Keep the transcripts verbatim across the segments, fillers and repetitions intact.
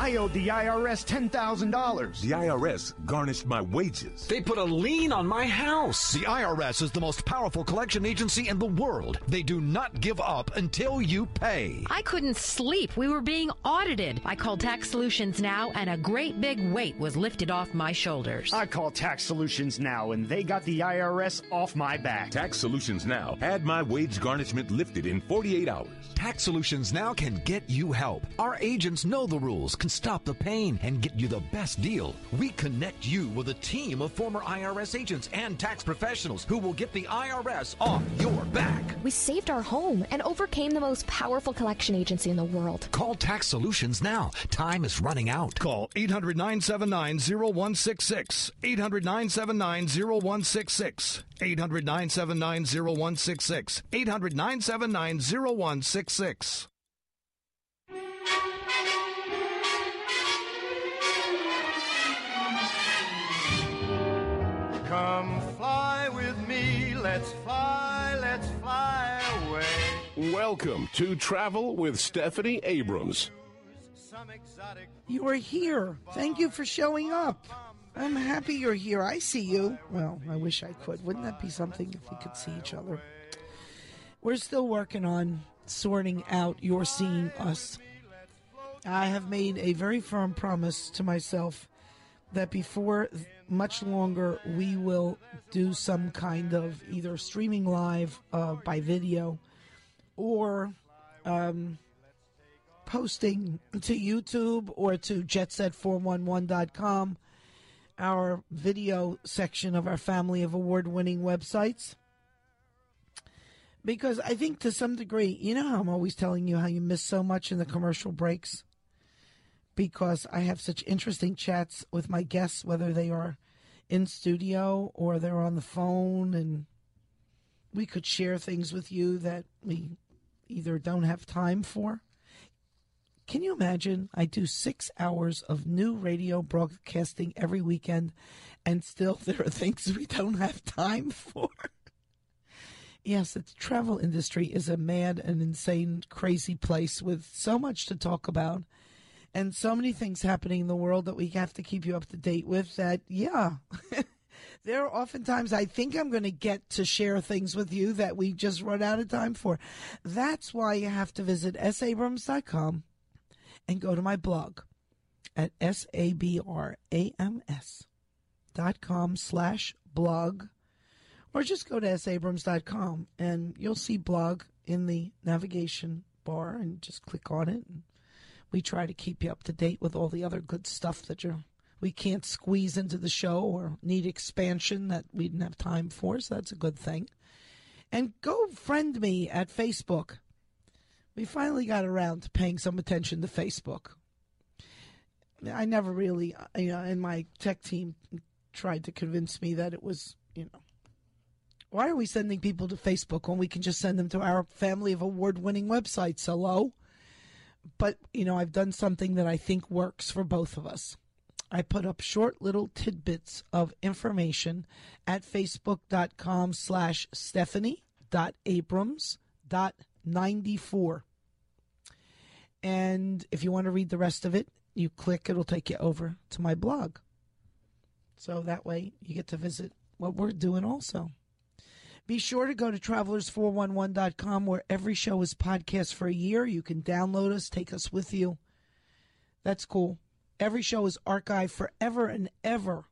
I owed the I R S ten thousand dollars. The I R S garnished my wages. They put a lien on my house. The I R S is the most powerful collection agency in the world. They do not give up until you pay. I couldn't sleep. We were being audited. I called Tax Solutions Now, and a great big weight was lifted off my shoulders. I called Tax Solutions Now, and they got the I R S off my back. Tax Solutions Now had my wage garnishment lifted in forty-eight hours. Tax Solutions Now can get you help. Our agents know the rules, can stop the pain, and get you the best deal. We connect you with a team of former I R S agents and tax professionals who will get the I R S off your back. We saved our home and overcame the most powerful collection agency in the world. Call Tax Solutions now. Time is running out. Call eight hundred, nine seven nine, zero one six six. eight hundred, nine seven nine, zero one six six. eight hundred, nine seven nine, zero one six six. eight hundred, nine seven nine, zero one six six. Come fly with me, let's fly, let's fly away. Welcome to Travel with Stephanie Abrams. You are here. Thank you for showing up. I'm happy you're here. I see you. Well, I wish I could. Wouldn't that be something if we could see each other? We're still working on sorting out your seeing us. I have made a very firm promise to myself that before much longer we will do some kind of either streaming live uh, by video or um, posting to YouTube or to jet set four one one dot com, our video section of our family of award-winning websites. Because I think to some degree, you know how I'm always telling you how you miss so much in the commercial breaks? Because I have such interesting chats with my guests, whether they are in studio or they're on the phone, and we could share things with you that we either don't have time for. Can you imagine? I do six hours of new radio broadcasting every weekend, and still there are things we don't have time for. Yes, the travel industry is a mad and insane, crazy place with so much to talk about and so many things happening in the world that we have to keep you up to date with that, yeah. There are oftentimes I think I'm going to get to share things with you that we just run out of time for. That's why you have to visit s abrams dot com and go to my blog at S A B R A M S dot com slash blog. Or just go to s abrams dot com and you'll see blog in the navigation bar and just click on it. And we try to keep you up to date with all the other good stuff that you're, we can't squeeze into the show or need expansion that we didn't have time for, so that's a good thing. And go friend me at Facebook. We finally got around to paying some attention to Facebook. I never really, you know, and my tech team tried to convince me that it was, you know, why are we sending people to Facebook when we can just send them to our family of award-winning websites? Hello? But, you know, I've done something that I think works for both of us. I put up short little tidbits of information at facebook.com slash stephanie.abrams.94. And if you want to read the rest of it, you click, it'll take you over to my blog. So that way you get to visit what we're doing also. Be sure to go to travelers four one one dot com where every show is podcast for a year. You can download us, take us with you. That's cool. Every show is archived forever and ever.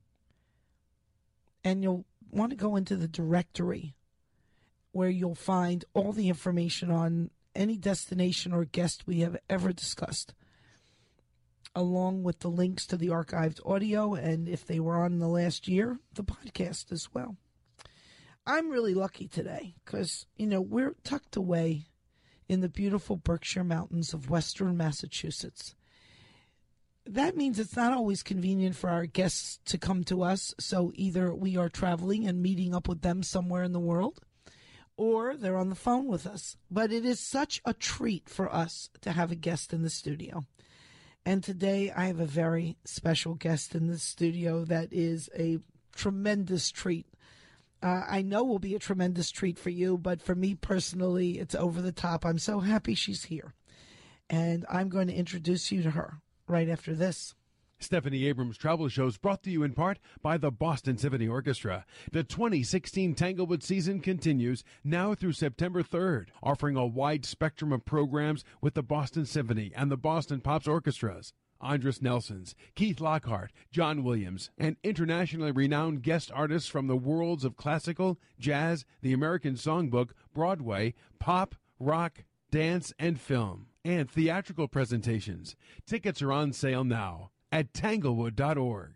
And you'll want to go into the directory where you'll find all the information on any destination or guest we have ever discussed, along with the links to the archived audio, and if they were on in the last year, the podcast as well. I'm really lucky today because, you know, we're tucked away in the beautiful Berkshire Mountains of western Massachusetts. That means it's not always convenient for our guests to come to us, so either we are traveling and meeting up with them somewhere in the world, or they're on the phone with us. But it is such a treat for us to have a guest in the studio. And today I have a very special guest in the studio that is a tremendous treat. Uh, I know will be a tremendous treat for you, but for me personally, it's over the top. I'm so happy she's here. And I'm going to introduce you to her right after this. Stephanie Abrams Travel Show is brought to you in part by the Boston Symphony Orchestra. The twenty sixteen Tanglewood season continues now through September third, offering a wide spectrum of programs with the Boston Symphony and the Boston Pops Orchestras. Andris Nelsons, Keith Lockhart, John Williams, and internationally renowned guest artists from the worlds of classical, jazz, the American Songbook, Broadway, pop, rock, dance, and film, and theatrical presentations. Tickets are on sale now at tanglewood dot org.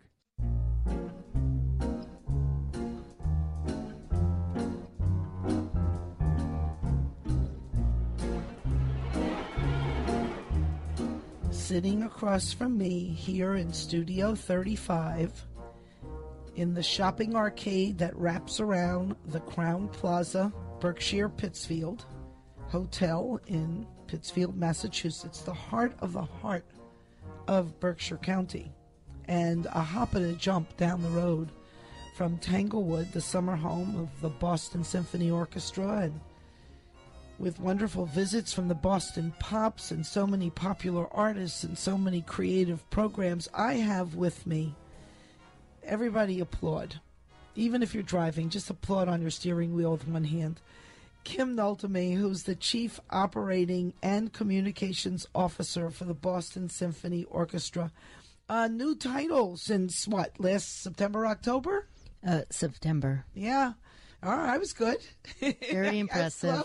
Sitting across from me here in Studio thirty-five, in the shopping arcade that wraps around the Crown Plaza Berkshire Pittsfield Hotel in Pittsfield, Massachusetts, the heart of the heart of Berkshire County, and a hop and a jump down the road from Tanglewood, the summer home of the Boston Symphony Orchestra, and with wonderful visits from the Boston Pops and so many popular artists and so many creative programs. I have with me, everybody applaud. Even if you're driving, just applaud on your steering wheel with one hand. Kim Nultamy, who's the Chief Operating and Communications Officer for the Boston Symphony Orchestra. A new title since, what, last September, October? Uh, September. Yeah. All right, I was good. Very impressive.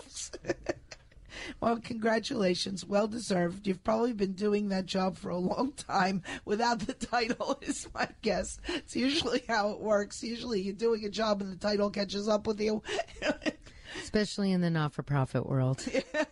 Well, congratulations. Well deserved. You've probably been doing that job for a long time without the title, is my guess. It's usually how it works. Usually you're doing a job and the title catches up with you. Especially in the not-for-profit world.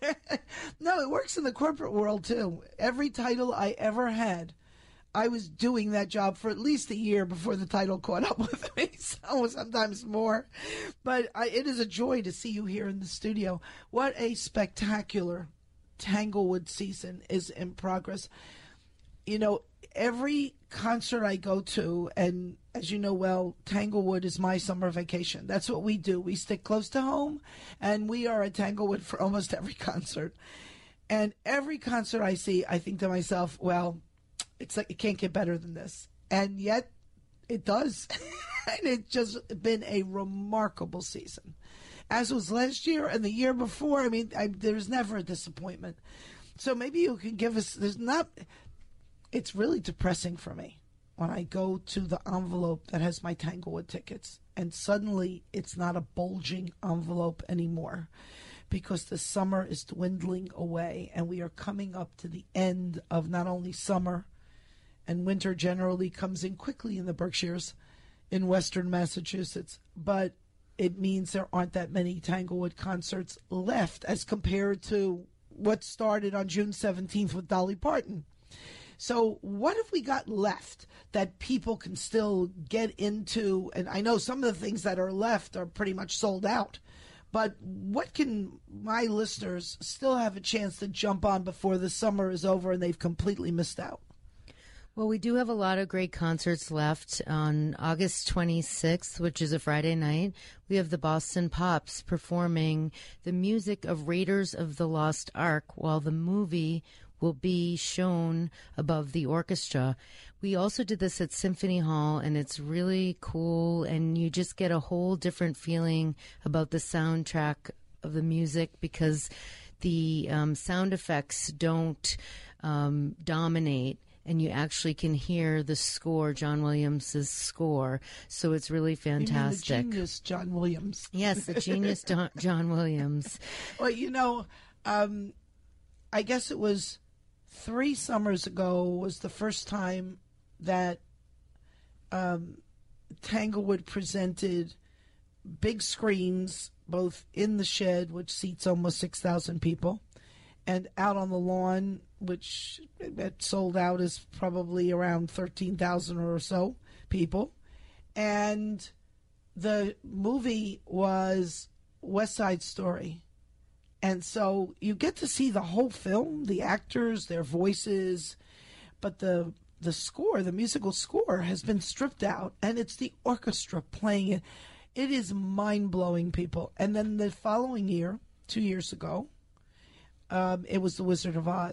No, it works in the corporate world, too. Every title I ever had, I was doing that job for at least a year before the title caught up with me, so sometimes more. But I, it is a joy to see you here in the studio. What a spectacular Tanglewood season is in progress. You know, every concert I go to, and as you know well, Tanglewood is my summer vacation. That's what we do. We stick close to home, and we are at Tanglewood for almost every concert. And every concert I see, I think to myself, well, it's like it can't get better than this. And yet it does. And it's just been a remarkable season. As was last year and the year before. I mean, I, there's never a disappointment. So maybe you can give us, there's not, it's really depressing for me when I go to the envelope that has my Tanglewood tickets. And suddenly it's not a bulging envelope anymore, because the summer is dwindling away and we are coming up to the end of not only summer, and winter generally comes in quickly in the Berkshires in western Massachusetts, but it means there aren't that many Tanglewood concerts left as compared to what started on June seventeenth with Dolly Parton. So what have we got left that people can still get into? And I know some of the things that are left are pretty much sold out, but what can my listeners still have a chance to jump on before the summer is over and they've completely missed out? Well, we do have a lot of great concerts left. On August twenty-sixth, which is a Friday night, we have the Boston Pops performing the music of Raiders of the Lost Ark, while the movie will be shown above the orchestra. We also did this at Symphony Hall, and it's really cool, and you just get a whole different feeling about the soundtrack of the music, because the um, sound effects don't um, dominate, and you actually can hear the score, John Williams' score. So it's really fantastic. You mean the genius John Williams. Yes, the genius Don- John Williams. Well, you know, um, I guess it was three summers ago was the first time that um, Tanglewood presented big screens, both in the shed, which seats almost six thousand people, and out on the lawn, which it sold out is probably around thirteen thousand or so people. And the movie was West Side Story. And so you get to see the whole film, the actors, their voices, but the the score, the musical score, has been stripped out, and it's the orchestra playing it. It is mind-blowing, people. And then the following year, two years ago, um, it was The Wizard of Oz,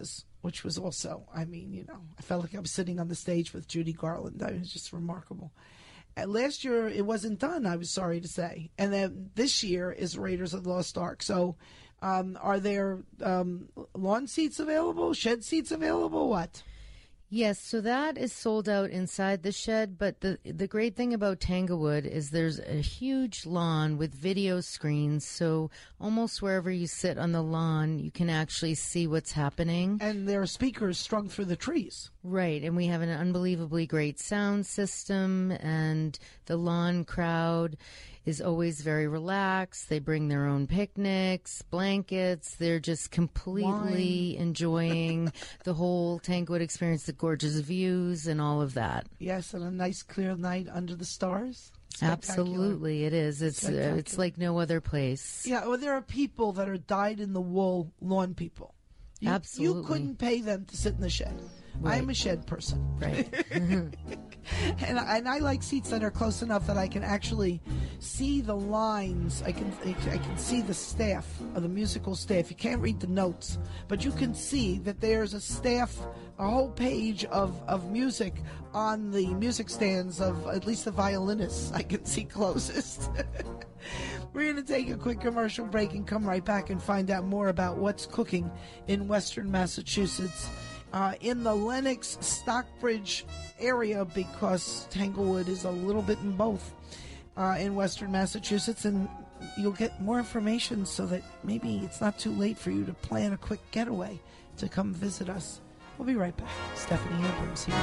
which was also, I mean, you know, I felt like I was sitting on the stage with Judy Garland. It was just remarkable. And last year, it wasn't done, I was sorry to say. And then this year is Raiders of the Lost Ark. So um, are there um, lawn seats available, shed seats available, what? Yes, so that is sold out inside the shed, but the the great thing about Tanglewood is there's a huge lawn with video screens, so almost wherever you sit on the lawn, you can actually see what's happening. And there are speakers strung through the trees. Right, and we have an unbelievably great sound system, and the lawn crowd is always very relaxed. They bring their own picnics, blankets. They're just completely Wine. enjoying the whole Tanglewood experience, the gorgeous views and all of that. Yes, and a nice clear night under the stars. Absolutely, it is. It's uh, it's like no other place. Yeah, well, there are people that are dyed-in-the-wool lawn people. You, Absolutely. You couldn't pay them to sit in the shed. Right. I'm a shed person. Right. and, I, and I like seats that are close enough that I can actually see the lines. I can I can see the staff, or the musical staff. You can't read the notes, but you can see that there's a staff, a whole page of, of music on the music stands of at least the violinists I can see closest. We're going to take a quick commercial break and come right back and find out more about what's cooking in Western Massachusetts. Uh, in the Lenox Stockbridge area, because Tanglewood is a little bit in both uh, in Western Massachusetts, and you'll get more information so that maybe it's not too late for you to plan a quick getaway to come visit us. We'll be right back. Stephanie Abrams here.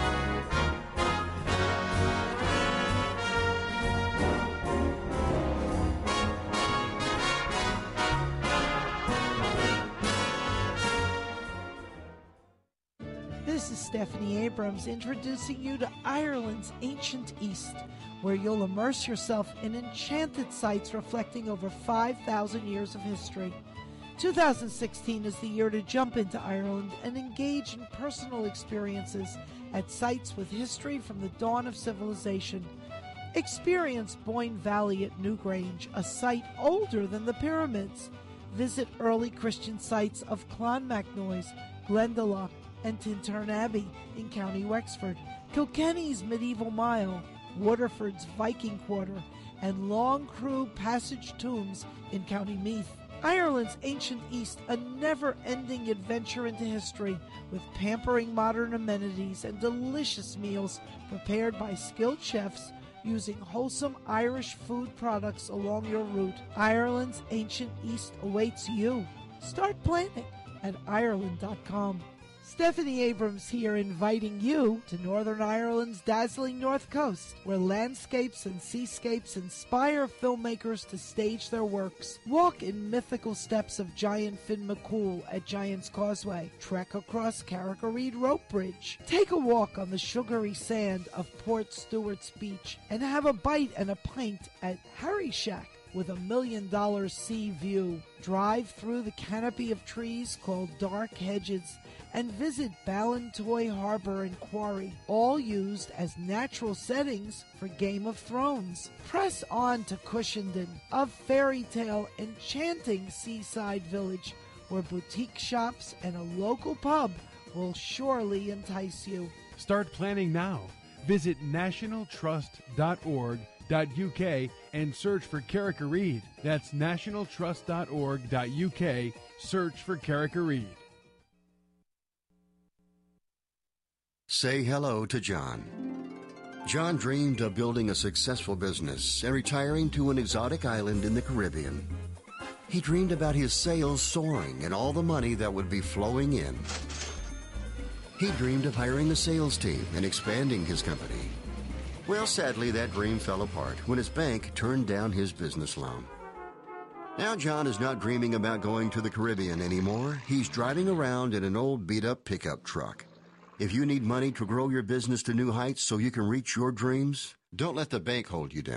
This is Stephanie Abrams introducing you to Ireland's ancient East, where you'll immerse yourself in enchanted sites reflecting over five thousand years of history. two thousand sixteen is the year to jump into Ireland and engage in personal experiences at sites with history from the dawn of civilization. Experience Boyne Valley at Newgrange, a site older than the pyramids. Visit early Christian sites of Clonmacnoise, Glendalough, and Tintern Abbey in County Wexford, Kilkenny's Medieval Mile, Waterford's Viking Quarter, and Long Crew Passage Tombs in County Meath. Ireland's ancient East, a never-ending adventure into history with pampering modern amenities and delicious meals prepared by skilled chefs using wholesome Irish food products along your route. Ireland's ancient East awaits you. Start planning at Ireland dot com. Stephanie Abrams here, inviting you to Northern Ireland's dazzling North Coast, where landscapes and seascapes inspire filmmakers to stage their works. Walk in mythical steps of Giant Finn McCool at Giant's Causeway. Trek across Carrick-a-Reed Rope Bridge. Take a walk on the sugary sand of Port Stewart's Beach, and have a bite and a pint at Harry Shack with a million dollar sea view. Drive through the canopy of trees called Dark Hedges and visit Ballintoy Harbor and Quarry, all used as natural settings for Game of Thrones. Press on to Cushenden, a fairy tale enchanting seaside village where boutique shops and a local pub will surely entice you. Start planning now. Visit national trust dot org dot U K and search for Carrick-a-Reed. That's national trust dot org dot U K. Search for Carrick-a-Reed. Say hello to John. John dreamed of building a successful business and retiring to an exotic island in the Caribbean. He dreamed about his sales soaring and all the money that would be flowing in. He dreamed of hiring a sales team and expanding his company. Well, sadly, that dream fell apart when his bank turned down his business loan. Now John is not dreaming about going to the Caribbean anymore. He's driving around in an old beat-up pickup truck. If you need money to grow your business to new heights so you can reach your dreams, don't let the bank hold you down.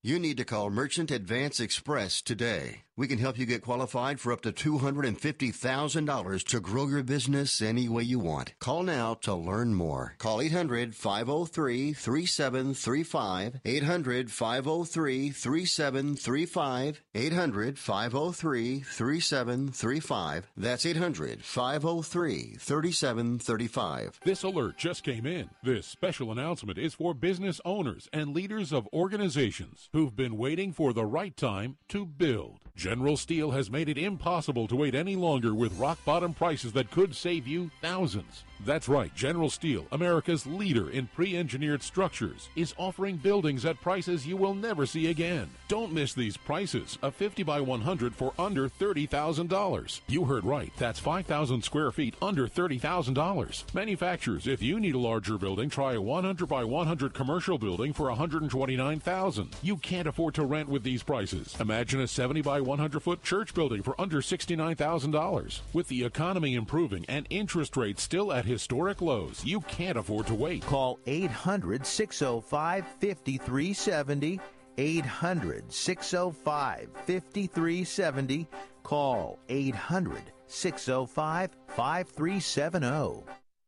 You need to call Merchant Advance Express today. We can help you get qualified for up to two hundred fifty thousand dollars to grow your business any way you want. Call now to learn more. Call eight hundred, five oh three, three seven three five, eight hundred, five oh three, three seven three five, eight hundred, five oh three, three seven three five. That's eight hundred, five oh three, three seven three five. This alert just came in. This special announcement is for business owners and leaders of organizations who've been waiting for the right time to build. General Steel has made it impossible to wait any longer with rock-bottom prices that could save you thousands. That's right, General Steel, America's leader in pre-engineered structures, is offering buildings at prices you will never see again. Don't miss these prices. A fifty by one hundred for under thirty thousand dollars. You heard right. That's five thousand square feet under thirty thousand dollars. Manufacturers, if you need a larger building, try a one hundred by one hundred commercial building for one hundred twenty-nine thousand dollars. You can't afford to rent with these prices. Imagine a seventy by one hundred foot church building for under sixty-nine thousand dollars. With the economy improving and interest rates still at historic lows, you can't afford to wait. Call eight hundred, six oh five, five three seven oh. eight hundred, six oh five, five three seven oh. Call eight hundred, six oh five, five three seven oh.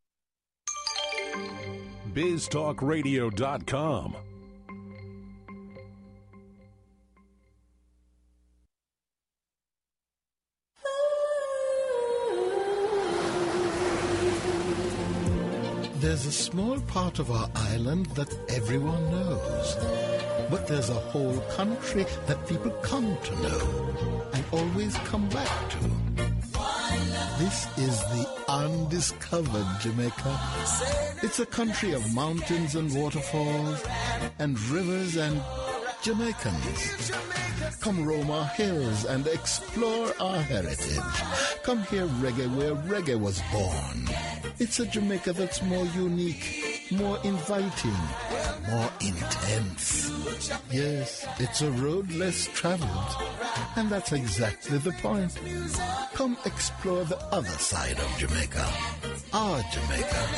biz talk radio dot com. There's a small part of our island that everyone knows. But there's a whole country that people come to know and always come back to. This is the undiscovered Jamaica. It's a country of mountains and waterfalls and rivers and Jamaicans. Come roam our hills and explore our heritage. Come hear reggae where reggae was born. It's a Jamaica that's more unique, more inviting, more intense. Yes, it's a road less traveled, and that's exactly the point. Come explore the other side of Jamaica, our Jamaica.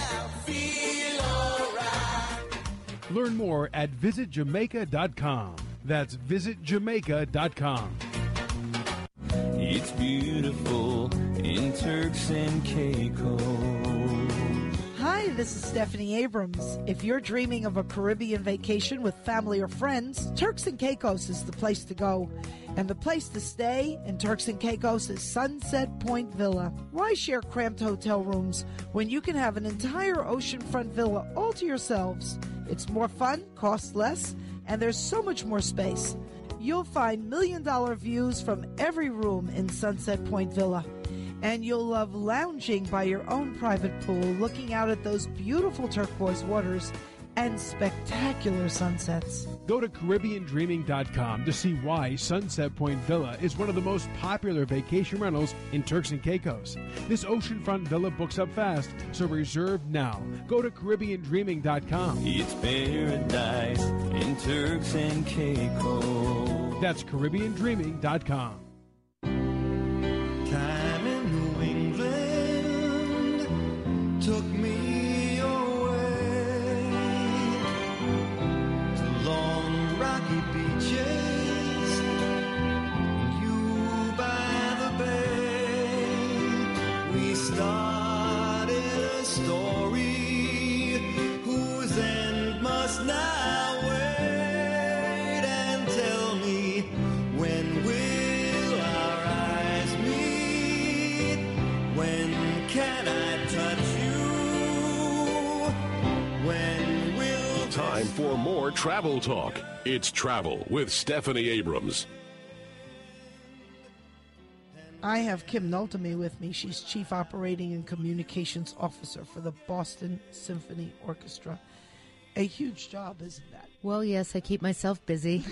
Learn more at visit jamaica dot com. That's visit jamaica dot com. It's beautiful in Turks and Caicos. Hi, this is Stephanie Abrams. If you're dreaming of a Caribbean vacation with family or friends, Turks and Caicos is the place to go. And the place to stay in Turks and Caicos is Sunset Point Villa. Why share cramped hotel rooms when you can have an entire oceanfront villa all to yourselves? It's more fun, costs less, and there's so much more space. You'll find million-dollar views from every room in Sunset Point Villa. And you'll love lounging by your own private pool, looking out at those beautiful turquoise waters and spectacular sunsets. Go to Caribbean Dreaming dot com to see why Sunset Point Villa is one of the most popular vacation rentals in Turks and Caicos. This oceanfront villa books up fast, so reserve now. Go to Caribbean Dreaming dot com. It's paradise in Turks and Caicos. That's Caribbean Dreaming dot com. Time in New England took me away to long rocky beaches, you by the bay. We started a story whose end must now wait, and tell me, when will our eyes meet? When can I touch you? When will... Time for more travel talk. It's Travel with Stephanie Abrams. I have Kim Noltemy with me. She's Chief Operating and Communications Officer for the Boston Symphony Orchestra. A huge job, isn't that? Well, yes, I keep myself busy.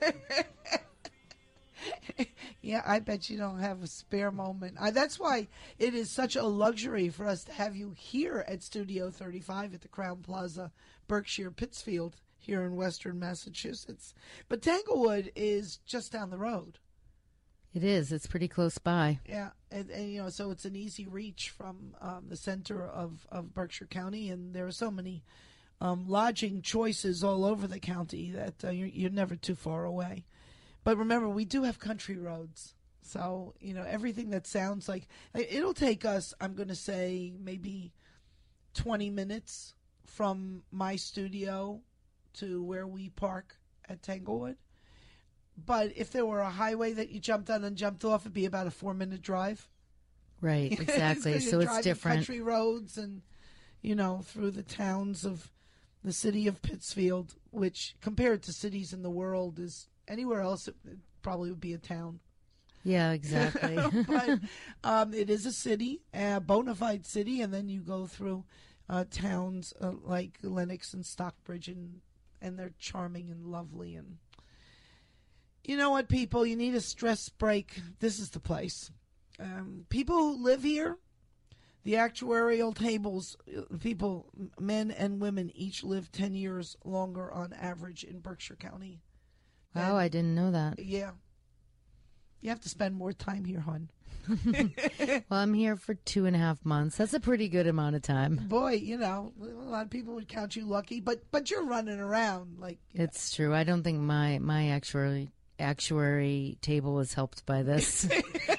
Yeah, I bet you don't have a spare moment. Uh, that's why it is such a luxury for us to have you here at Studio thirty-five at the Crowne Plaza, Berkshire, Pittsfield, here in Western Massachusetts. But Tanglewood is just down the road. It is. It's pretty close by. Yeah, and, and you know, so it's an easy reach from um, the center of, of Berkshire County, and there are so many um, lodging choices all over the county that uh, you're, you're never too far away. But remember, we do have country roads. So, you know, everything that sounds like, it'll take us, I'm going to say, maybe twenty minutes from my studio to where we park at Tanglewood. But if there were a highway that you jumped on and jumped off, it'd be about a four-minute drive. Right, exactly. So it's different. Country roads and, you know, through the towns of the city of Pittsfield, which compared to cities in the world is anywhere else, it, it probably would be a town. Yeah, exactly. But um, it is a city, a bona fide city, and then you go through uh, towns uh, like Lenox and Stockbridge, and and they're charming and lovely. And you know what, people, you need a stress break. This is the place. Um, people who live here, the actuarial tables, people, men and women, each live ten years longer on average in Berkshire County. Wow, and, I didn't know that. Yeah. You have to spend more time here, hon. Well, I'm here for two and a half months. That's a pretty good amount of time. Boy, you know, a lot of people would count you lucky, but but you're running around like. It's know. True. I don't think my my actuary actuary table was helped by this.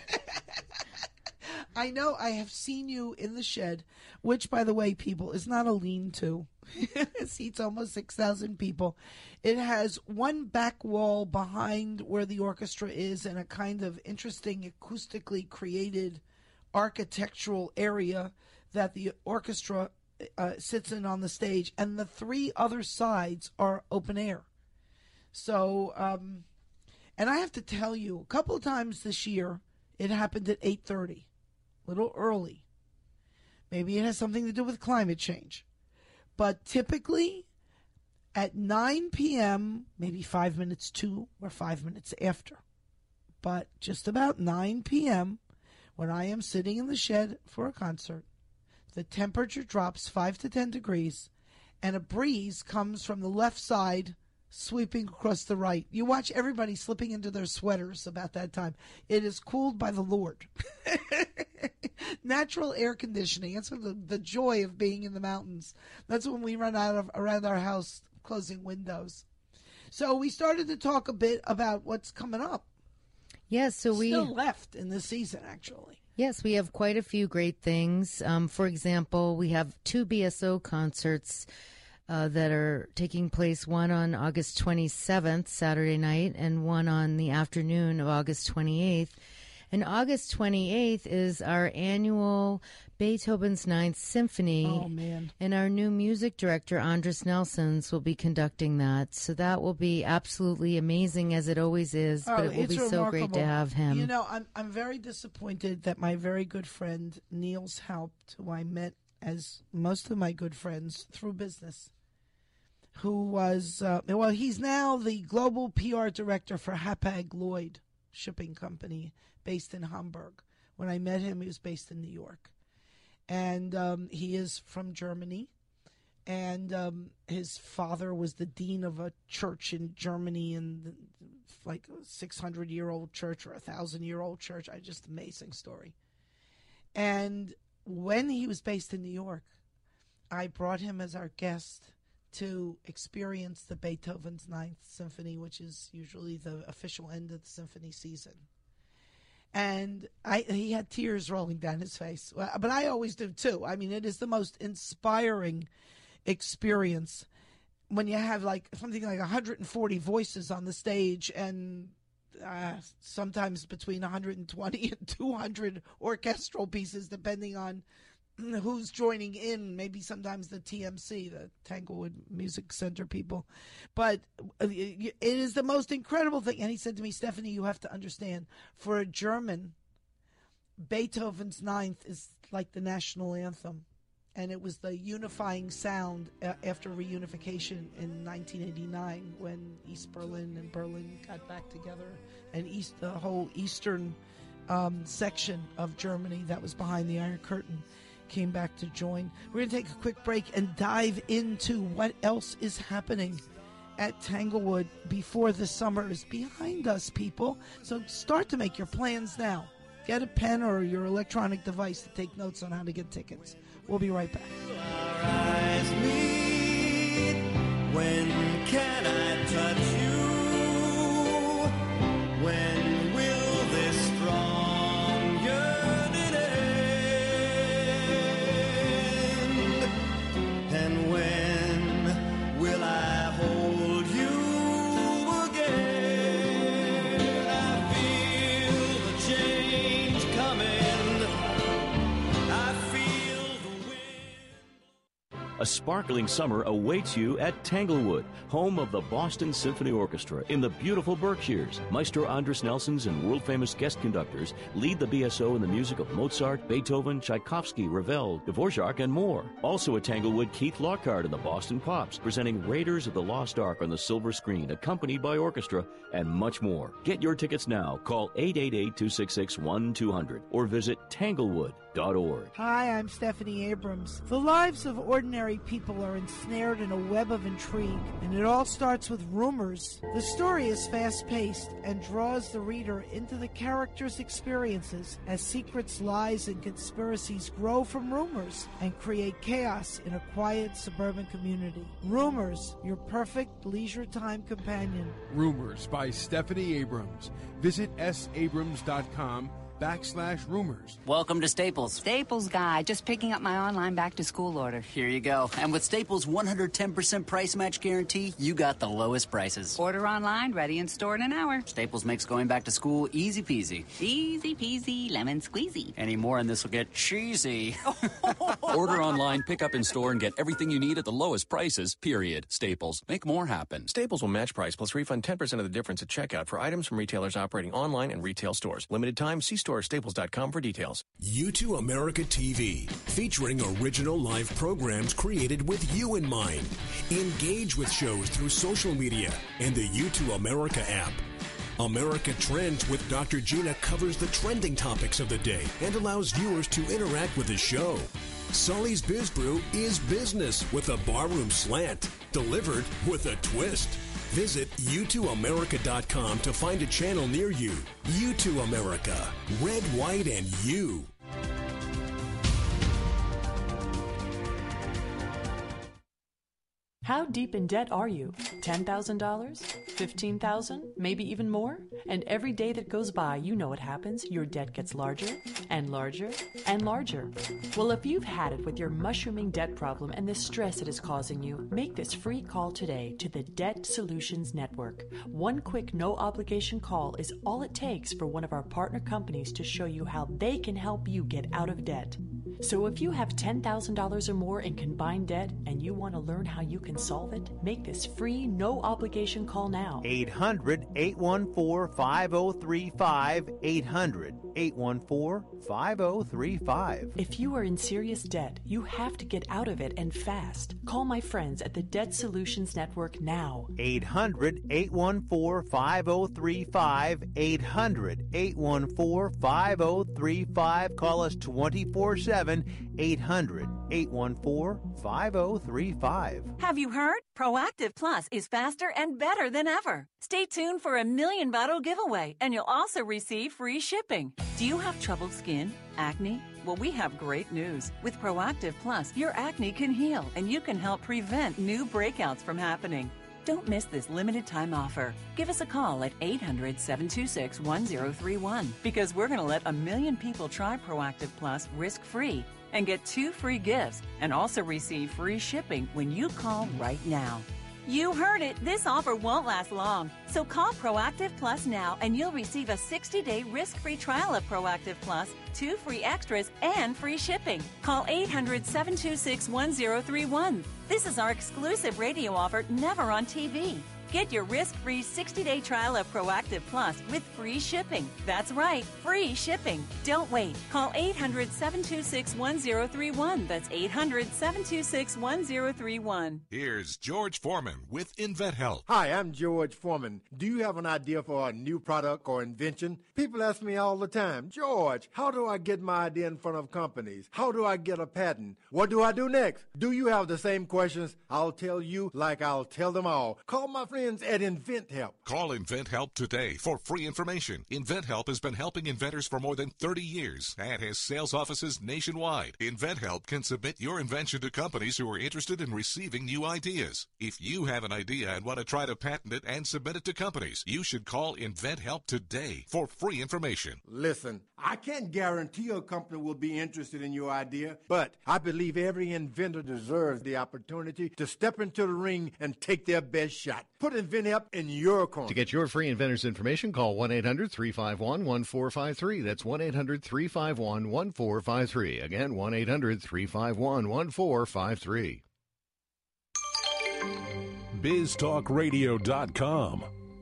I know. I have seen you in the shed, which, by the way, people, is not a lean-to. It seats almost six thousand people. It has one back wall behind where the orchestra is and a kind of interesting acoustically created architectural area that the orchestra uh, sits in on the stage. And the three other sides are open air. So, um, and I have to tell you, a couple of times this year, it happened at eight thirty, a little early. Maybe it has something to do with climate change. But typically at nine p.m., maybe five minutes to or five minutes after, but just about nine p.m., when I am sitting in the shed for a concert, the temperature drops five to ten degrees, and a breeze comes from the left side sweeping across the right. You watch everybody slipping into their sweaters about that time. It is cooled by the Lord. Natural air conditioning. That's what the, the joy of being in the mountains. That's when we run out of around our house closing windows. So we started to talk a bit about what's coming up. Yes, so we still left in this season, actually. Yes, we have quite a few great things. Um, for example, we have two B S O concerts uh, that are taking place, one on August twenty-seventh, Saturday night, and one on the afternoon of August twenty-eighth. And August twenty-eighth is our annual Beethoven's Ninth Symphony. Oh, man. And our new music director, Andres Nelsons, will be conducting that. So that will be absolutely amazing, as it always is. Oh, but it will be remarkable. so great to have him. You know, I'm, I'm very disappointed that my very good friend, Niels Haupt, who I met, as most of my good friends, through business, who was, uh, well, he's now the global P R director for Hapag-Lloyd Shipping Company, based in Hamburg. When I met him, he was based in New York. And um, he is from Germany. And um, his father was the dean of a church in Germany, and like a six hundred year old church or a one thousand year old church. I just amazing story. And when he was based in New York, I brought him as our guest to experience the Beethoven's Ninth Symphony, which is usually the official end of the symphony season. And I, he had tears rolling down his face. But I always do, too. I mean, it is the most inspiring experience when you have like something like one hundred forty voices on the stage, and uh, sometimes between one hundred twenty and two hundred orchestral pieces, depending on who's joining in. Maybe sometimes the T M C, the Tanglewood Music Center people. But it is the most incredible thing. And he said to me, Stephanie, you have to understand, for a German, Beethoven's Ninth is like the national anthem. And it was the unifying sound after reunification in nineteen eighty-nine, when East Berlin and Berlin got back together, and East, the whole eastern um, section of Germany that was behind the Iron Curtain came back to join. We're going to take a quick break and dive into what else is happening at Tanglewood before the summer is behind us, people. So start to make your plans now. Get a pen or your electronic device to take notes on how to get tickets. We'll be right back. Rise me When can I touch you? When will this strong yearning end? And when will I hold you again? I feel the change coming. I feel the wind. A sparkling summer awaits you at Tanglewood, home of the Boston Symphony Orchestra in the beautiful Berkshires. Maestro Andres Nelsons and world-famous guest conductors lead the B S O in the music of Mozart, Beethoven, Tchaikovsky, Ravel, Dvorak, and more. Also at Tanglewood, Keith Lockhart and the Boston Pops, presenting Raiders of the Lost Ark on the silver screen, accompanied by orchestra, and much more. Get your tickets now. Call eight eight eight, two six six, one two zero zero or visit tanglewood dot org. Hi, I'm Stephanie Abrams. The lives of ordinary people are ensnared in a web of intrigue, and it all starts with rumors. The story is fast-paced and draws the reader into the characters' experiences as secrets, lies, and conspiracies grow from rumors and create chaos in a quiet suburban community. Rumors, your perfect leisure time companion. Rumors by Stephanie Abrams. Visit s abrams dot com backslash rumors. Welcome to Staples. Staples guy, just picking up my online back-to-school order. Here you go. And with Staples' one hundred ten percent price match guarantee, you got the lowest prices. Order online, ready in store in an hour. Staples makes going back to school easy peasy. Easy peasy, lemon squeezy. Any more and this will get cheesy. Order online, pick up in store, and get everything you need at the lowest prices, period. Staples. Make more happen. Staples will match price plus refund ten percent of the difference at checkout for items from retailers operating online and retail stores. Limited time, see store or staples dot com for details. U two America T V, featuring original live programs created with you in mind. Engage with shows through social media and the U two America app. America Trends with Doctor Gina covers the trending topics of the day and allows viewers to interact with the show. Sully's Biz Brew is business with a barroom slant, delivered with a twist. Visit u two america dot com to find a channel near you. U two America. Red, white, and you. How deep in debt are you? ten thousand dollars? fifteen thousand dollars? Maybe even more? And every day that goes by, you know what happens. Your debt gets larger and larger and larger. Well, if you've had it with your mushrooming debt problem and the stress it is causing you, make this free call today to the Debt Solutions Network. One quick, no-obligation call is all it takes for one of our partner companies to show you how they can help you get out of debt. So if you have ten thousand dollars or more in combined debt and you want to learn how you can solve it, make this free, no-obligation call now. eight hundred, eight one four, five oh three five. eight hundred, eight one four, five oh three five. If you are in serious debt, you have to get out of it and fast. Call my friends at the Debt Solutions Network now. eight hundred, eight one four, five oh three five. eight hundred, eight one four, five oh three five. Call us twenty-four seven. eight hundred, eight one four, five oh three five. Have you heard? Proactive Plus is faster and better than ever. Stay tuned for a million bottle giveaway, and you'll also receive free shipping. Do you have troubled skin? Acne? Well, we have great news. With Proactive Plus, your acne can heal, and you can help prevent new breakouts from happening. Don't miss this limited time offer. Give us a call at eight hundred, seven two six, one oh three one because we're going to let a million people try Proactive Plus risk-free and get two free gifts and also receive free shipping when you call right now. You heard it. This offer won't last long. So call Proactive Plus now and you'll receive a sixty-day risk-free trial of Proactive Plus, two free extras, and free shipping. Call eight hundred, seven two six, one oh three one. This is our exclusive radio offer, never on T V. Get your risk-free sixty-day trial of Proactive Plus with free shipping. That's right, free shipping. Don't wait. Call eight hundred, seven two six, one oh three one. That's eight hundred, seven two six, one oh three one. Here's George Foreman with InvetHealth. Hi, I'm George Foreman. Do you have an idea for a new product or invention? People ask me all the time, George, how do I get my idea in front of companies? How do I get a patent? What do I do next? Do you have the same questions? I'll tell you like I'll tell them all. Call my friend friends at InventHelp. Call InventHelp today for free information. InventHelp has been helping inventors for more than thirty years and has sales offices nationwide. InventHelp can submit your invention to companies who are interested in receiving new ideas. If you have an idea and want to try to patent it and submit it to companies, you should call InventHelp today for free information. Listen, I can't guarantee a company will be interested in your idea, but I believe every inventor deserves the opportunity to step into the ring and take their best shot. Put InventHelp in your corner. To get your free inventor's information, call one eight hundred three five one one four five three. That's one eight hundred three five one one four five three. Again, one eight hundred three five one one four five three. biz talk radio dot com.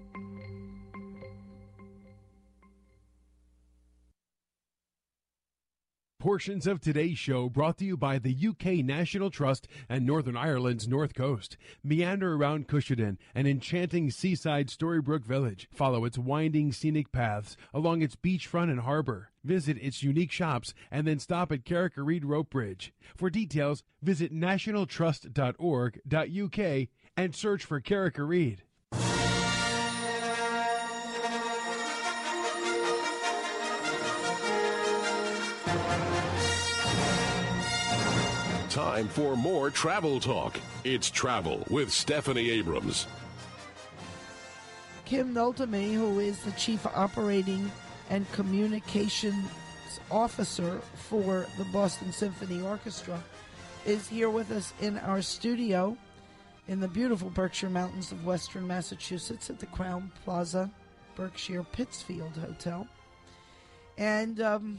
Portions of today's show brought to you by the U K National Trust and Northern Ireland's North Coast. Meander around Cushioden, an enchanting seaside Storybrooke village. Follow its winding scenic paths along its beachfront and harbor. Visit its unique shops and then stop at Carrick-a-Reed Rope Bridge. For details, visit national trust dot org dot U K and search for Carrick-a-Reed. Time for more travel talk. It's Travel with Stephanie Abrams. Kim Noltemy, who is the Chief Operating and Communications Officer for the Boston Symphony Orchestra, is here with us in our studio in the beautiful Berkshire Mountains of Western Massachusetts at the Crowne Plaza Berkshire Pittsfield Hotel. And um,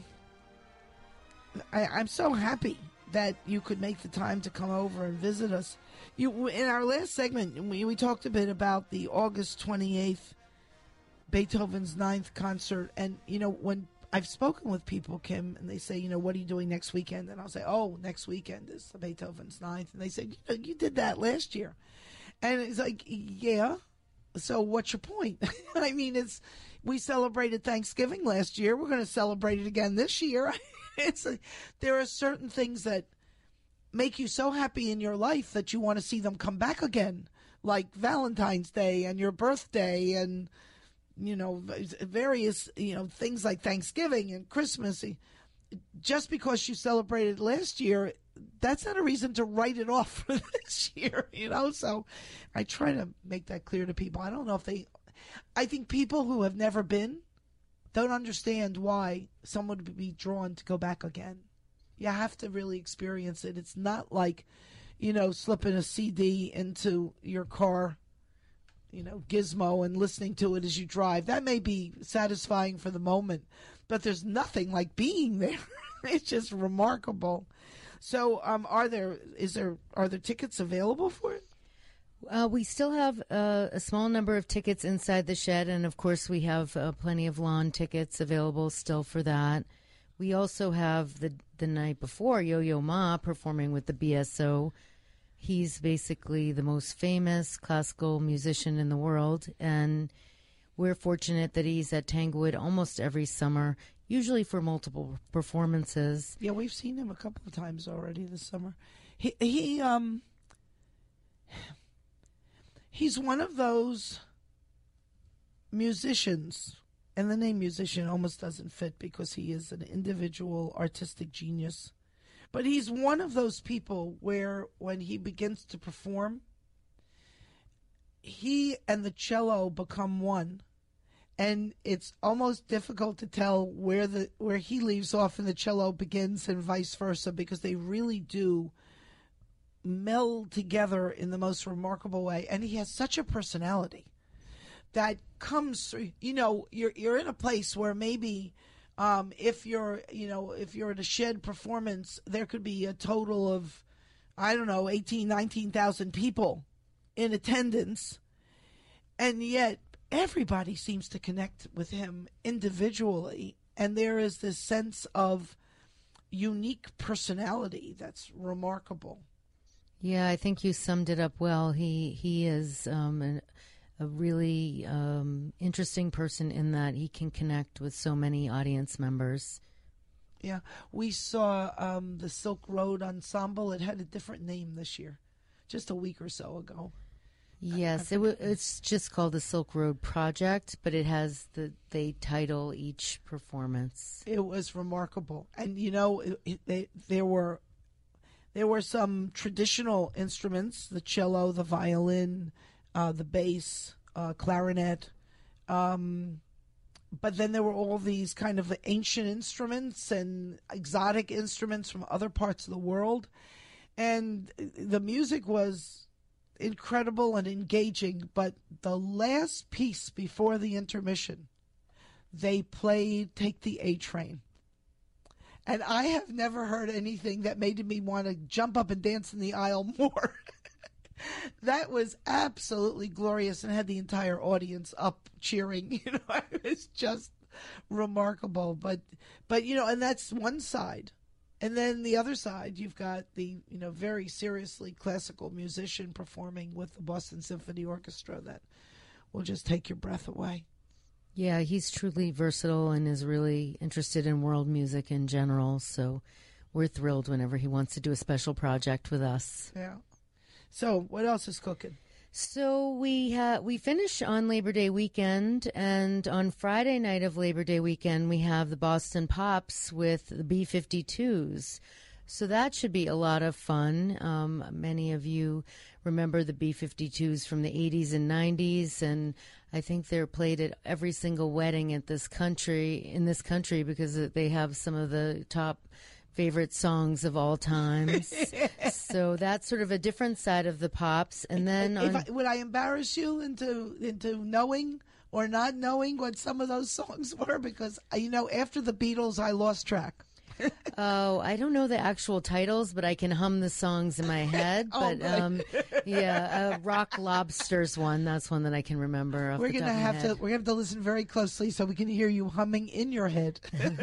I, I'm so happy that you could make the time to come over and visit us. You, in our last segment, we, we talked a bit about the August twenty-eighth Beethoven's Ninth concert. And, you know, when I've spoken with people, Kim, and they say, you know, what are you doing next weekend? And I'll say, oh, next weekend is the Beethoven's Ninth. And they say, you know, you did that last year. And it's like, yeah, so what's your point? I mean, it's we celebrated Thanksgiving last year. We're going to celebrate it again this year. It's a, there are certain things that make you so happy in your life that you want to see them come back again, like Valentine's Day and your birthday and, you know, various, you know, things like Thanksgiving and Christmas. Just because you celebrated last year, that's not a reason to write it off for this year, you know? So I try to make that clear to people. I don't know if they, I think people who have never been don't understand why someone would be drawn to go back again. You have to really experience it. It's not like, you know, slipping a C D into your car, you know, gizmo and listening to it as you drive. That may be satisfying for the moment, but there's nothing like being there. It's just remarkable. So, um, are there is there are there tickets available for it? Uh, we still have uh, a small number of tickets inside the shed, and of course we have uh, plenty of lawn tickets available still for that. We also have the the night before Yo-Yo Ma performing with the B S O. He's basically the most famous classical musician in the world, and we're fortunate that he's at Tanglewood almost every summer, usually for multiple performances. Yeah, we've seen him a couple of times already this summer. He he um. He's one of those musicians, and the name musician almost doesn't fit because he is an individual artistic genius. But he's one of those people where when he begins to perform, he and the cello become one. And it's almost difficult to tell where the where he leaves off and the cello begins and vice versa, because they really do meld together in the most remarkable way. And he has such a personality that comes through. You know, you're you're in a place where maybe um, if you're you know if you're at a shed performance, there could be a total of, I don't know, eighteen, nineteen thousand people in attendance, and yet everybody seems to connect with him individually, and there is this sense of unique personality that's remarkable. Yeah, I think you summed it up well. He he is um, an, a really um, interesting person in that he can connect with so many audience members. Yeah, we saw um, the Silk Road Ensemble. It had a different name this year, just a week or so ago. Yes, it w- it's just called the Silk Road Project, but it has the they title each performance. It was remarkable, and you know, it, it, they, there were there were some traditional instruments: the cello, the violin, uh, the bass, uh, clarinet. Um, but then there were all these kind of ancient instruments and exotic instruments from other parts of the world, and the music was incredible and engaging. But the last piece before the intermission, they played Take the A Train. And I have never heard anything that made me want to jump up and dance in the aisle more. That was absolutely glorious and had the entire audience up cheering. You know, it was just remarkable. But, but you know, and that's one side. And then the other side, you've got the, you know, very seriously classical musician performing with the Boston Symphony Orchestra that will just take your breath away. Yeah, he's truly versatile and is really interested in world music in general. So we're thrilled whenever he wants to do a special project with us. Yeah. So what else is cooking? So we ha- we finish on Labor Day weekend, and on Friday night of Labor Day weekend, we have the Boston Pops with the B fifty-twos. So that should be a lot of fun. Um, many of you remember the B fifty-twos from the eighties and nineties, and I think they're played at every single wedding at this country in this country because they have some of the top favorite songs of all times. So that's sort of a different side of the Pops. And then If on, I, would I embarrass you into into knowing or not knowing what some of those songs were? Because, you know, after the Beatles, I lost track. Oh, I don't know the actual titles, but I can hum the songs in my head. Oh, But good. um, yeah, uh, Rock Lobster's one. That's one that I can remember. Off We're the gonna top of my have head. to we're gonna have to listen very closely so we can hear you humming in your head.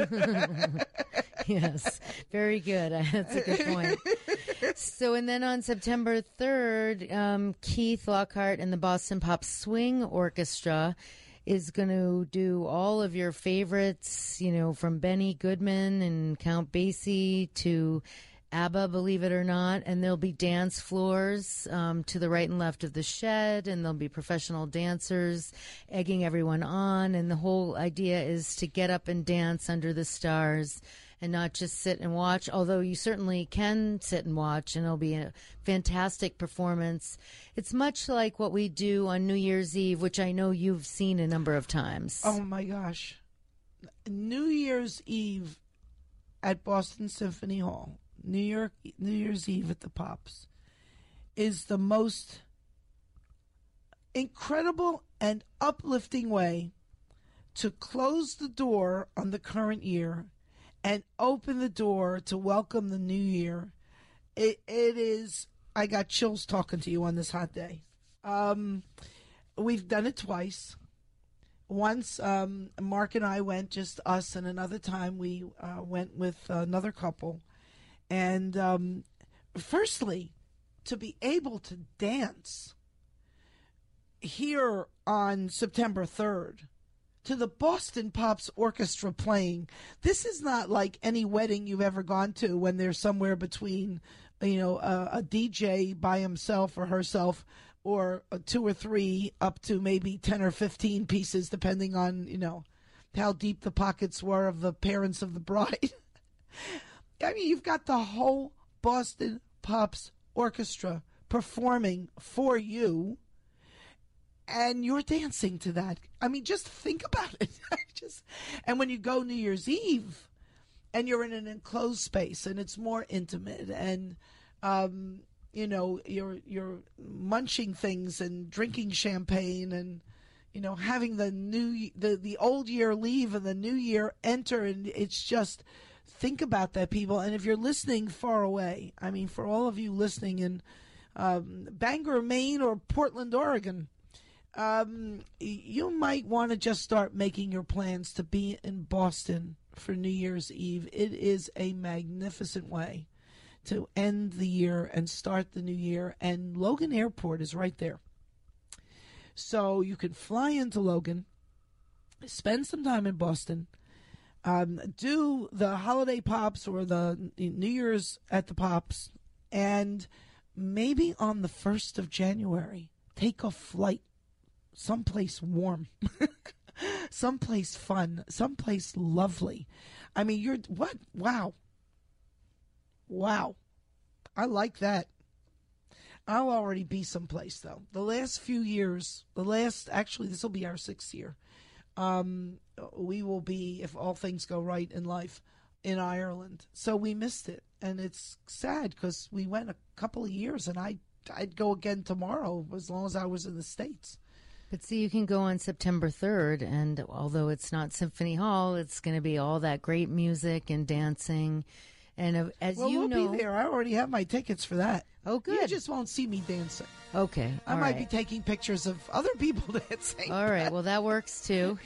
Yes, very good. That's a good point. So, and then on September third, um, Keith Lockhart and the Boston Pop Swing Orchestra is going to do all of your favorites, you know, from Benny Goodman and Count Basie to ABBA, believe it or not. And there'll be dance floors um, to the right and left of the shed, and there'll be professional dancers egging everyone on. And the whole idea is to get up and dance under the stars and not just sit and watch, although you certainly can sit and watch, and it'll be a fantastic performance. It's much like what we do on New Year's Eve, which I know you've seen a number of times. Oh, my gosh. New Year's Eve at Boston Symphony Hall, New York, New Year's Eve at the Pops, is the most incredible and uplifting way to close the door on the current year and open the door to welcome the new year. It, it is, I got chills talking to you on this hot day. Um, we've done it twice. Once um, Mark and I went, just us, and another time we uh, went with another couple. And um, firstly, to be able to dance here on September third, to the Boston Pops Orchestra playing. This is not like any wedding you've ever gone to when there's somewhere between, you know, a, a D J by himself or herself, or a two or three up to maybe ten or fifteen pieces, depending on, you know, how deep the pockets were of the parents of the bride. I mean, you've got the whole Boston Pops Orchestra performing for you, and you're dancing to that. I mean, just think about it. just, and when you go New Year's Eve, and you're in an enclosed space, and it's more intimate, and um, you know, you're you're munching things and drinking champagne, and you know, having the new the the old year leave and the new year enter, and it's just, think about that, people. And if you're listening far away, I mean, for all of you listening in um, Bangor, Maine, or Portland, Oregon, um, you might want to just start making your plans to be in Boston for New Year's Eve. It is a magnificent way to end the year and start the new year. And Logan Airport is right there. So you can fly into Logan, spend some time in Boston, um, do the holiday Pops or the New Year's at the Pops, and maybe on the first of January, take a flight someplace warm, someplace fun, someplace lovely. I mean, you're what? Wow. Wow. I like that. I'll already be someplace, though. The last few years, the last, actually, this will be our sixth year. Um, we will be, if all things go right in life, in Ireland. So we missed it. And it's sad because we went a couple of years, and I, I'd go again tomorrow as long as I was in the States. But see, you can go on September third, and although it's not Symphony Hall, it's going to be all that great music and dancing. And uh, as well, you we'll know, be there. I already have my tickets for that. Oh, good. You just won't see me dancing. Okay. I all might right. be taking pictures of other people dancing. All right. Well, that works too.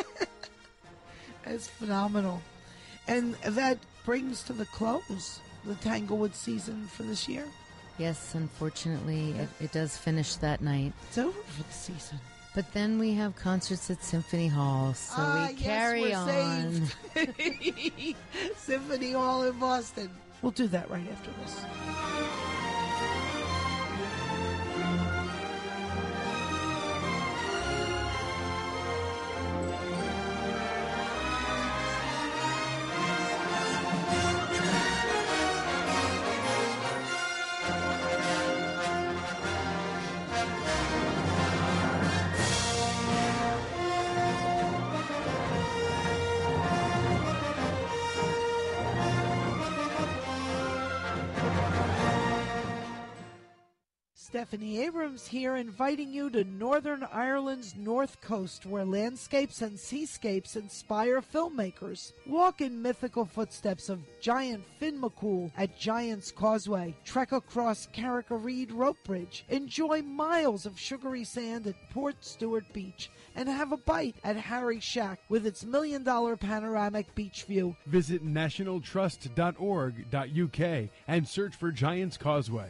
It's phenomenal. And that brings to the close the Tanglewood season for this year. Yes, unfortunately, it, it does finish that night. It's over for the season. But then we have concerts at Symphony Hall, so ah, we carry yes, we're on. Saved. Symphony Hall in Boston. We'll do that right after this. Stephanie Abrams here, inviting you to Northern Ireland's North Coast, where landscapes and seascapes inspire filmmakers. Walk in mythical footsteps of giant Finn McCool at Giant's Causeway. Trek across Carrick-a-Reed Rope Bridge. Enjoy miles of sugary sand at Port Stewart Beach. And have a bite at Harry Shack with its million-dollar panoramic beach view. Visit national trust dot org dot U K and search for Giant's Causeway.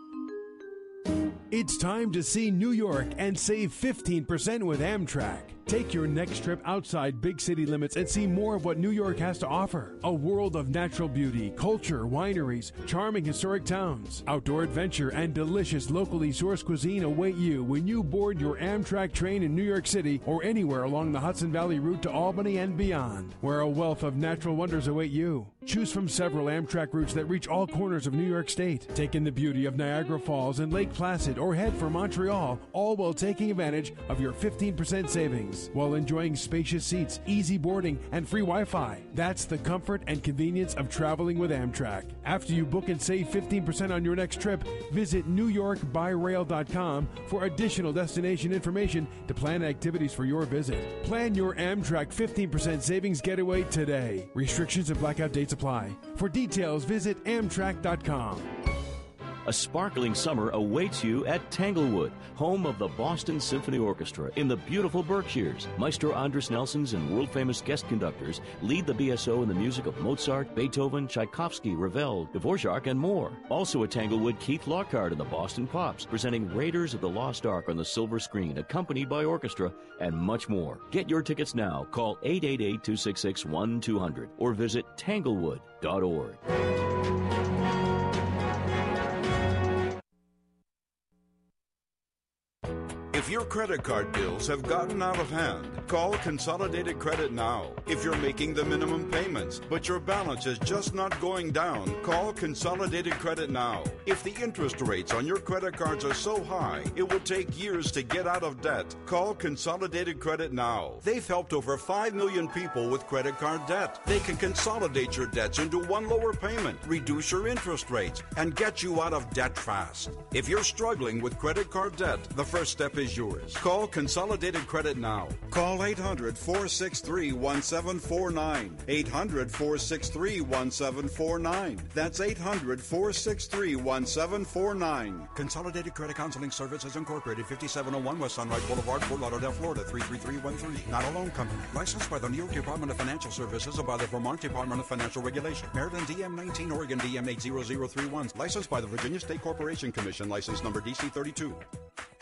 It's time to see New York and save fifteen percent with Amtrak. Take your next trip outside big city limits and see more of what New York has to offer. A world of natural beauty, culture, wineries, charming historic towns, outdoor adventure, and delicious locally sourced cuisine await you when you board your Amtrak train in New York City or anywhere along the Hudson Valley route to Albany and beyond, where a wealth of natural wonders await you. Choose from several Amtrak routes that reach all corners of New York State. Take in the beauty of Niagara Falls and Lake Placid or head for Montreal, all while taking advantage of your fifteen percent savings while enjoying spacious seats, easy boarding, and free Wi-Fi. That's the comfort and convenience of traveling with Amtrak. After you book and save fifteen percent on your next trip, visit new york by rail dot com for additional destination information to plan activities for your visit. Plan your Amtrak fifteen percent savings getaway today. Restrictions and blackout dates apply. For details, visit amtrak dot com. A sparkling summer awaits you at Tanglewood, home of the Boston Symphony Orchestra in the beautiful Berkshires. Maestro Andres Nelsons and world-famous guest conductors lead the B S O in the music of Mozart, Beethoven, Tchaikovsky, Ravel, Dvorak, and more. Also at Tanglewood, Keith Lockhart and the Boston Pops, presenting Raiders of the Lost Ark on the silver screen, accompanied by orchestra, and much more. Get your tickets now. Call eight eight eight, two six six, one two zero zero or visit tanglewood dot org. If your credit card bills have gotten out of hand, call Consolidated Credit now. If you're making the minimum payments, but your balance is just not going down, call Consolidated Credit now. If the interest rates on your credit cards are so high, it will take years to get out of debt, call Consolidated Credit now. They've helped over five million people with credit card debt. They can consolidate your debts into one lower payment, reduce your interest rates, and get you out of debt fast. If you're struggling with credit card debt, the first step is yours. Call Consolidated Credit now. Call eight hundred, four six three, one seven four nine. eight hundred, four six three, one seven four nine. That's eight hundred, four six three, one seven four nine. Consolidated Credit Counseling Services Incorporated, fifty-seven oh one West Sunrise Boulevard, Fort Lauderdale, Florida, three three three one three. Not a loan company. Licensed by the New York Department of Financial Services and by the Vermont Department of Financial Regulation. Maryland D M nineteen, Oregon D M eight zero zero three one. Licensed by the Virginia State Corporation Commission. License number D C thirty-two.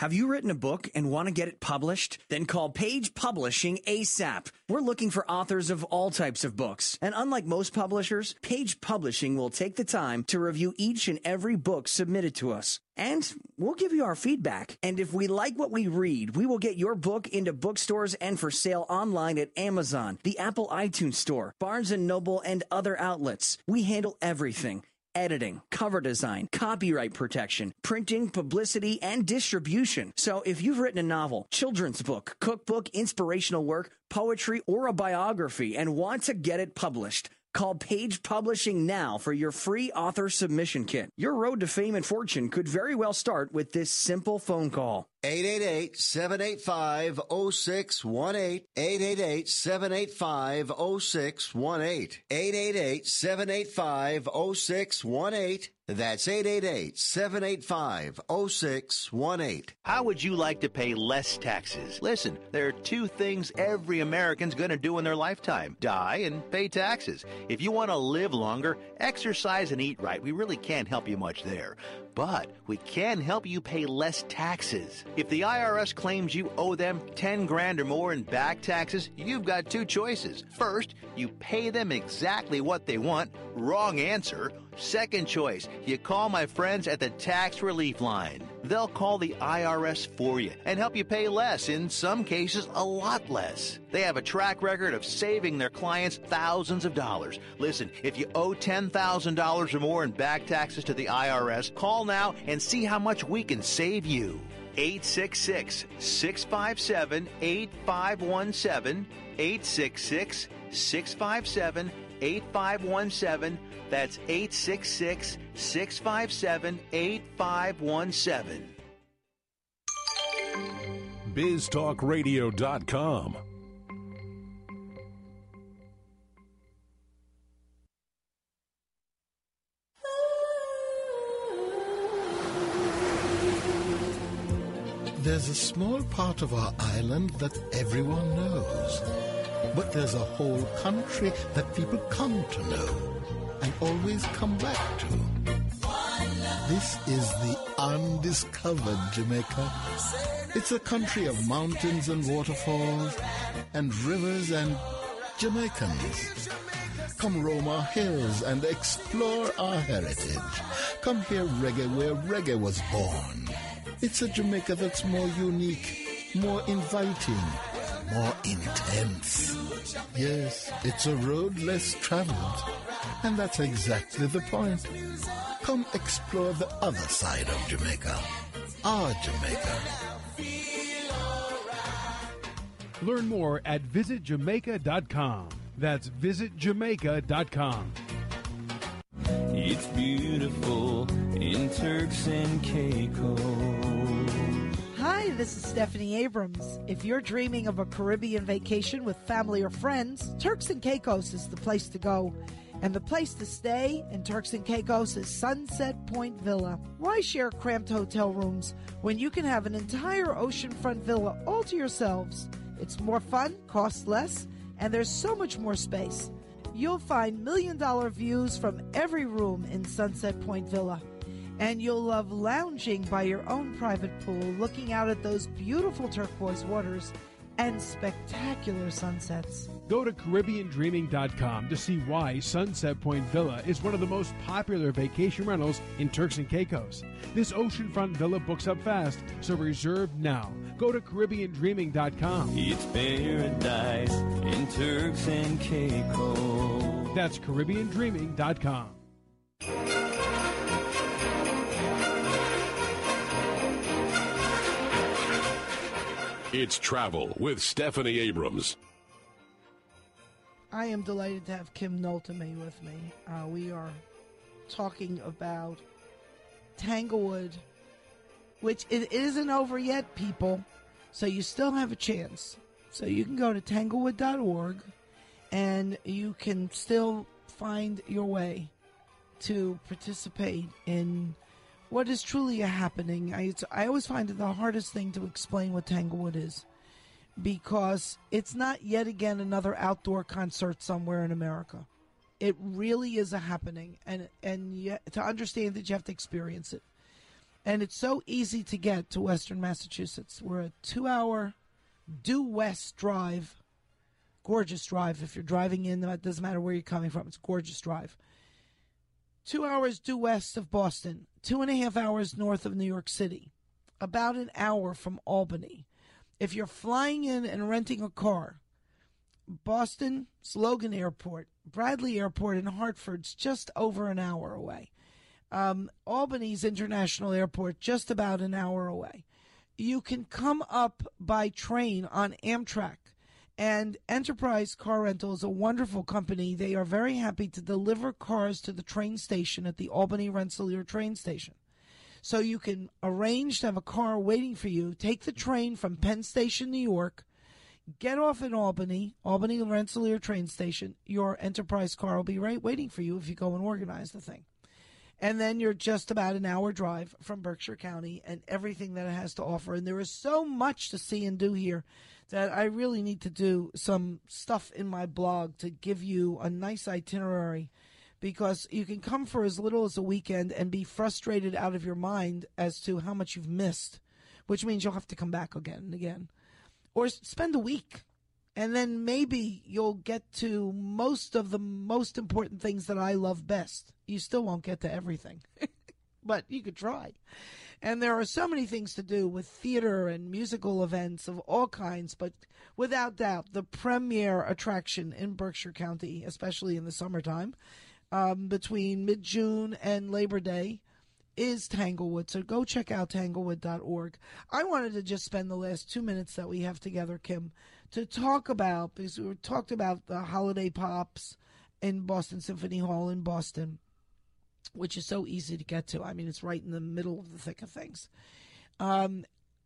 Have you written a book and want to get it published? Then call Page Publishing ASAP. We're looking for authors of all types of books. And unlike most publishers, Page Publishing will take the time to review each and every book submitted to us. And we'll give you our feedback. And if we like what we read, we will get your book into bookstores and for sale online at Amazon, the Apple iTunes Store, Barnes and Noble, and other outlets. We handle everything. Editing, cover design, copyright protection, printing, publicity, and distribution. So if you've written a novel, children's book, cookbook, inspirational work, poetry, or a biography and want to get it published, call Page Publishing now for your free author submission kit. Your road to fame and fortune could very well start with this simple phone call. eight eight eight, seven eight five, zero six one eight. eight eight eight, seven eight five, zero six one eight. eight eight eight, seven eight five, zero six one eight. That's eight eight eight, seven eight five, zero six one eight. How would you like to pay less taxes? Listen, there are two things every American's going to do in their lifetime: die and pay taxes. If you want to live longer, exercise and eat right. We really can't help you much there. But we can help you pay less taxes. If the I R S claims you owe them ten grand or more in back taxes, you've got two choices. First, you pay them exactly what they want. Wrong answer. Second choice, you call my friends at the Tax Relief Line. They'll call the I R S for you and help you pay less, in some cases a lot less. They have a track record of saving their clients thousands of dollars. Listen, if you owe ten thousand dollars or more in back taxes to the I R S, call now and see how much we can save you. eight six six, six five seven, eight five one seven, eight six six, six five seven, eight five one seven. That's eight six six, six five seven, eight five one seven. biz talk radio dot com. There's a small part of our island that everyone knows. But there's a whole country that people come to know and always come back to. This is the undiscovered Jamaica. It's a country of mountains and waterfalls and rivers and Jamaicans. Come roam our hills and explore our heritage. Come hear reggae where reggae was born. It's a Jamaica that's more unique, more inviting, more intense. Yes, it's a road less traveled. And that's exactly the point. Come explore the other side of Jamaica. Our Jamaica. Learn more at visit jamaica dot com. That's visit jamaica dot com. It's beautiful in Turks and Caicos. Hi, this is Stephanie Abrams. If you're dreaming of a Caribbean vacation with family or friends, Turks and Caicos is the place to go. And the place to stay in Turks and Caicos is Sunset Point Villa. Why share cramped hotel rooms when you can have an entire oceanfront villa all to yourselves? It's more fun, costs less, and there's so much more space. You'll find million-dollar views from every room in Sunset Point Villa. And you'll love lounging by your own private pool, looking out at those beautiful turquoise waters and spectacular sunsets. Go to Caribbean Dreaming dot com to see why Sunset Point Villa is one of the most popular vacation rentals in Turks and Caicos. This oceanfront villa books up fast, so reserve now. Go to Caribbean Dreaming dot com. It's paradise in Turks and Caicos. That's Caribbean Dreaming dot com. It's Travel with Stephanie Abrams. I am delighted to have Kim Noltame with me. Uh, we are talking about Tanglewood, which it isn't over yet, people. So you still have a chance. So you can go to tanglewood dot org and you can still find your way to participate in what is truly a happening. I, it's, I always find it the hardest thing to explain what Tanglewood is, because it's not yet again another outdoor concert somewhere in America. It really is a happening, and and you, to understand it, you have to experience it. And it's so easy to get to Western Massachusetts. We're a two-hour due west drive, gorgeous drive. If you're driving in, it doesn't matter where you're coming from. It's a gorgeous drive. Two hours due west of Boston, two and a half hours north of New York City, about an hour from Albany. If you're flying in and renting a car, Boston's Logan Airport, Bradley Airport, and Hartford's just over an hour away. Um, Albany's International Airport, just about an hour away. You can come up by train on Amtrak. And Enterprise Car Rental is a wonderful company. They are very happy to deliver cars to the train station at the Albany Rensselaer train station. So you can arrange to have a car waiting for you, take the train from Penn Station, New York, get off in Albany, Albany Rensselaer train station. Your Enterprise car will be right waiting for you if you go and organize the thing. And then you're just about an hour drive from Berkshire County and everything that it has to offer. And there is so much to see and do here that I really need to do some stuff in my blog to give you a nice itinerary, because you can come for as little as a weekend and be frustrated out of your mind as to how much you've missed, which means you'll have to come back again and again. Or spend a week, and then maybe you'll get to most of the most important things that I love best. You still won't get to everything, but you could try. And there are so many things to do with theater and musical events of all kinds, but without doubt, the premier attraction in Berkshire County, especially in the summertime, um, between mid-June and Labor Day, is Tanglewood. So go check out tanglewood dot org. I wanted to just spend the last two minutes that we have together, Kim, to talk about, because we talked about the holiday pops in Boston Symphony Hall in Boston, which is so easy to get to. I mean, it's right in the middle of the thick of things. Um,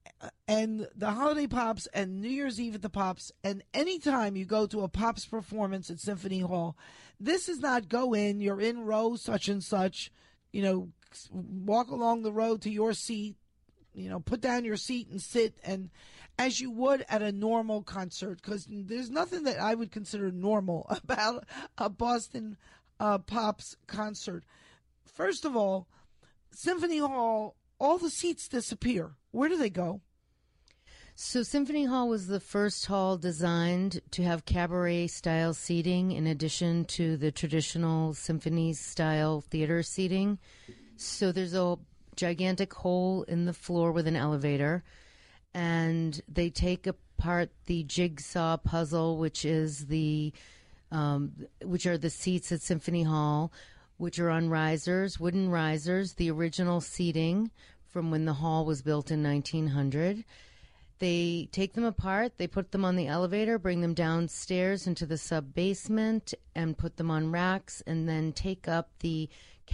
and the holiday pops and New Year's Eve at the Pops, and anytime you go to a Pops performance at Symphony Hall, this is not go in, you're in row such and such, you know, walk along the road to your seat, you know, put down your seat and sit, and as you would at a normal concert, because there's nothing that I would consider normal about a Boston uh, Pops concert. First of all, Symphony Hall, all the seats disappear. Where do they go? So Symphony Hall was the first hall designed to have cabaret-style seating in addition to the traditional symphony-style theater seating. So there's a gigantic hole in the floor with an elevator, and they take apart the jigsaw puzzle, which is the um, which are the seats at Symphony Hall, which are on risers, wooden risers, the original seating from when the hall was built in nineteen hundred. They take them apart, they put them on the elevator, bring them downstairs into the sub-basement and put them on racks, and then take up the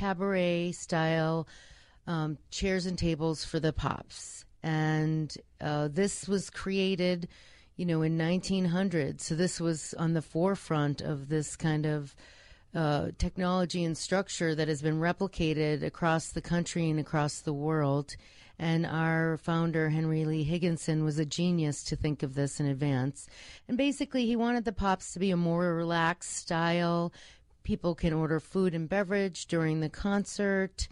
cabaret-style um, chairs and tables for the Pops. And uh, this was created, you know, in nineteen hundred. So this was on the forefront of this kind of uh, technology and structure that has been replicated across the country and across the world. And our founder, Henry Lee Higginson, was a genius to think of this in advance. And basically, he wanted the Pops to be a more relaxed style. People can order food and beverage during the concert.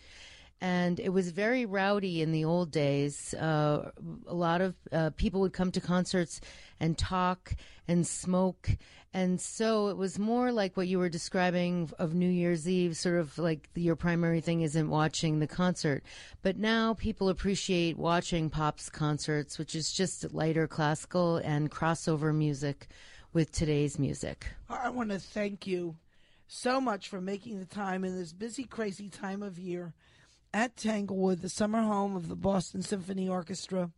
And it was very rowdy in the old days. Uh, a lot of uh, people would come to concerts and talk and smoke. And so it was more like what you were describing of New Year's Eve, sort of like your primary thing isn't watching the concert. But now people appreciate watching Pops concerts, which is just lighter classical and crossover music with today's music. I want to thank you so much for making the time in this busy, crazy time of year at Tanglewood, the summer home of the Boston Symphony Orchestra,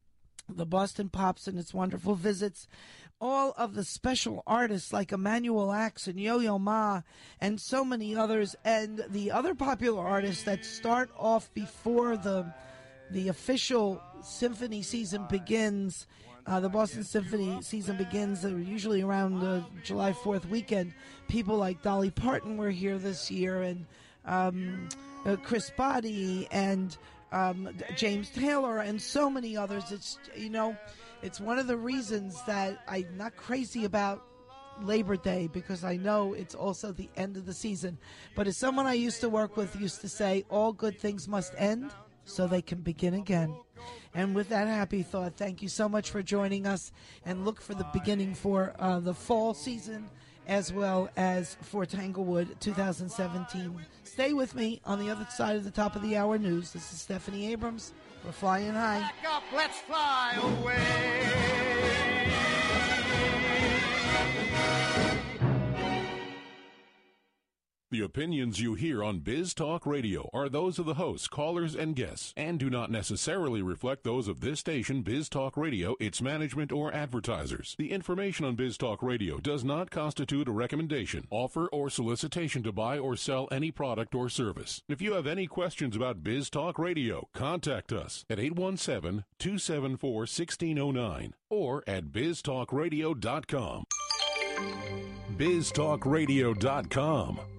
the Boston Pops and its wonderful visits, all of the special artists like Emanuel Axe and Yo-Yo Ma and so many others, and the other popular artists that start off before the the official symphony season begins. Uh, the Boston Symphony season begins uh, usually around the July fourth weekend. People like Dolly Parton were here this year, and um, uh, Chris Botti and um, James Taylor and so many others. It's, you know, it's one of the reasons that I'm not crazy about Labor Day, because I know it's also the end of the season. But as someone I used to work with used to say, all good things must end. so they can begin again. And with that happy thought, thank you so much for joining us, and look for the beginning for uh, the fall season as well as for Tanglewood two thousand seventeen. Stay with me on the other side of the top of the hour news. This is Stephanie Abrams. We're flying high. Back up, let's fly away. The opinions you hear on Biz Talk Radio are those of the hosts, callers, and guests, and do not necessarily reflect those of this station, Biz Talk Radio, its management, or advertisers. The information on Biz Talk Radio does not constitute a recommendation, offer, or solicitation to buy or sell any product or service. If you have any questions about Biz Talk Radio, contact us at eight one seven, two seven four, one six zero nine or at biz talk radio dot com. biz talk radio dot com.